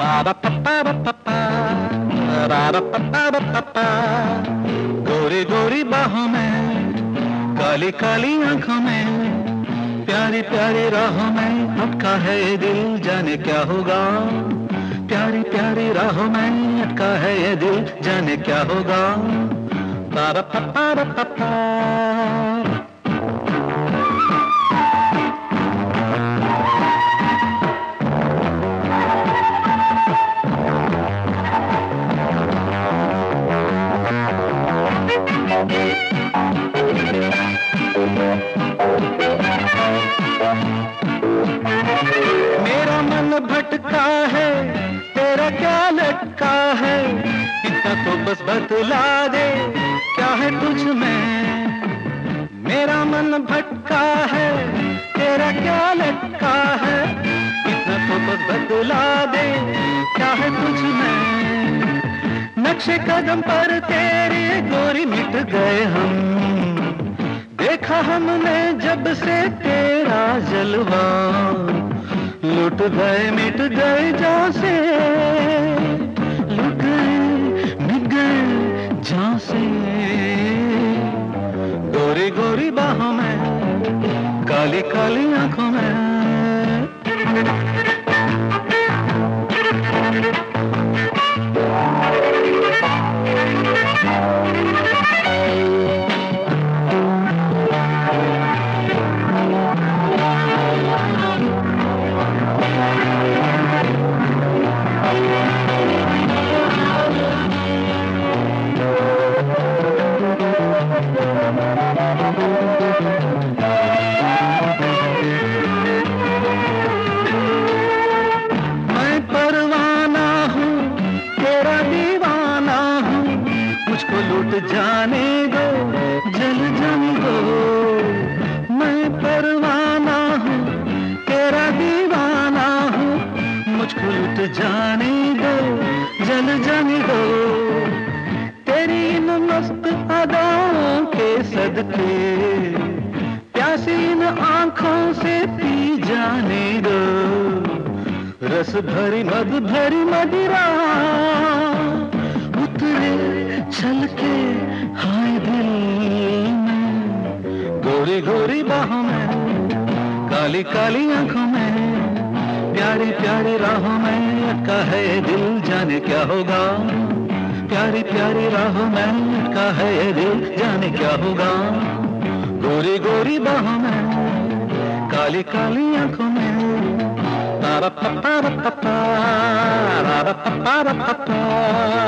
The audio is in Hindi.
गोरी गोरी बाहों में, काली काली आंखों में, प्यारी प्यारी राहों में अटका है ये दिल, जाने क्या होगा। प्यारी प्यारी राहों में अटका है ये दिल, जाने क्या होगा। पारा पारा पारा। मेरा मन भटका है, तेरा क्या लटका है, इतना तो बस बतला दे क्या है तुझ में। मेरा मन भटका है, तेरा क्या लटका है, इतना तो बस बतला दे क्या है तुझ में। नक्शे कदम पर तेरे गोरी मिट गए हम, देखा हमने जब से तेरा जलवा। लुट गए मिट गए जहाँ से, लुट गए मिट गए जहाँ से। गोरी गोरी बाहों में, काली काली आंखों में। मैं परवाना हूँ, तेरा दीवाना हूँ, मुझको लूट जाने दो, जल जाने दो। मैं परवाना हूँ, तेरा दीवाना हूँ, मुझको लूट जाने दो, जल जाने दो। तेरी इन मस्त अदाओं के सदके, प्यासी इन आंखों से पी जाने दो। रस भरी मद भरी मदिरा, उतरे छलके हाय दिल में। गोरी गोरी बाहों में, काली काली आंखों में, प्यारी प्यारी राहों में अटका है दिल, जाने क्या होगा। प्यारी प्यारी राहों में अटका है ये दिल, जाने क्या होगा। गोरी गोरी बाहों में, काली काली आंखों में। पारा पारा पारा, पारा पारा पारा।